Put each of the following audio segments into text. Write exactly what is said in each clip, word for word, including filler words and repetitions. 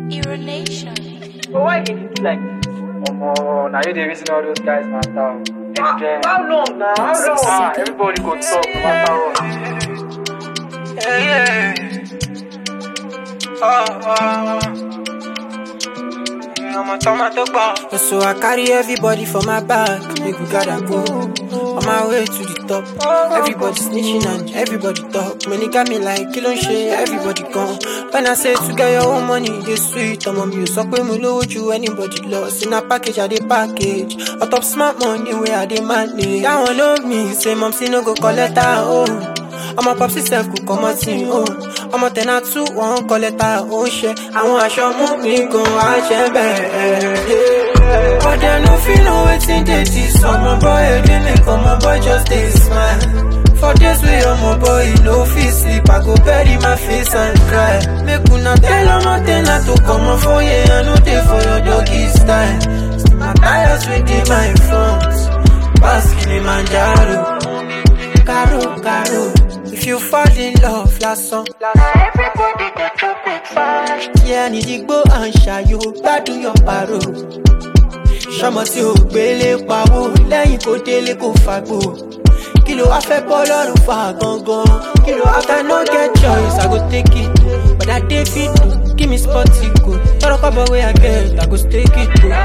Urination. But why did you do like this? Oh, now you the reason all those guys matter. How, how long now? How long? Ah, everybody go talk no matter what. Yeah, yeah. Oh, oh, oh. I'm a tomato bomb. So I carry everybody for my back. Make we gotta go on my way to the top. Everybody snitching and everybody talk. Many got me like kill on shit. Everybody come. When I say to get your own money, this sweet. I'm on you. So when we load you, anybody lost in a package. I the package. On top smart money where I the money. That one love me. Say mom, see no go collect her home. I'm a popsy self could come and sing home. I'm a ten or two, one collect her own share. I want to show me go watch it back. But they no feel no waiting they tease. So my boy, they make my boy just a smile. For this way, I'm a boy, no feel sleep. I go bury my face and cry. Make una tell I'm a ten to come for you. I know they for your doggy style. My tires with my front. Pass Kilimanjaro. Caro, caro. If you fall in love, last song. Everybody got to pick fast. Yeah, I need to go and show you. Bad do your paro. Ṣọmọ tí o gbélé pawó lẹ́yìn kó délé kó fagbó. Kí ló wá fẹ́ bọ́ lọ́rùn fa gangan? Kí ló after no get choice, I go take it. But I dey fit to give me spot to go. Tọ́rọ kọ́bọ̀ wey I get, I go take it to.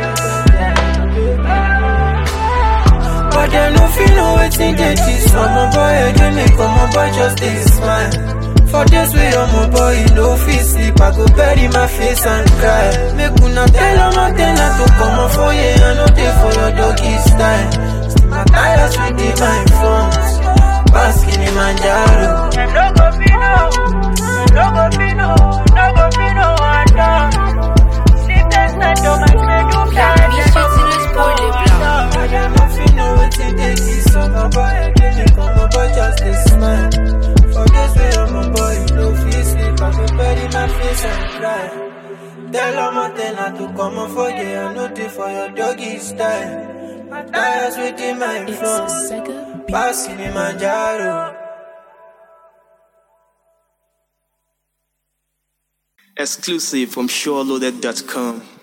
But they no feel no waiting they tease. I'm a boy, they make my boy just a smile. For this way, I'm a boy, no feel sleep. I go bury my face and cry. Make una tell I'm a tenor to come on for you. I know they for your doggy style. My tires with the my front. Pass Kilimanjaro. No go pino, no go pino, no go pino, and down. Sleep that night on my bed, you can't. My boy, they make my boy just a smile. For this way, I'm a boy, no feel sleep. I go bury my face and cry. Tell I'm a tenor to come on for you. I know they for your doggy style. My tires within my front. Pass Kilimanjaro. Exclusive from SureLoaded dot com.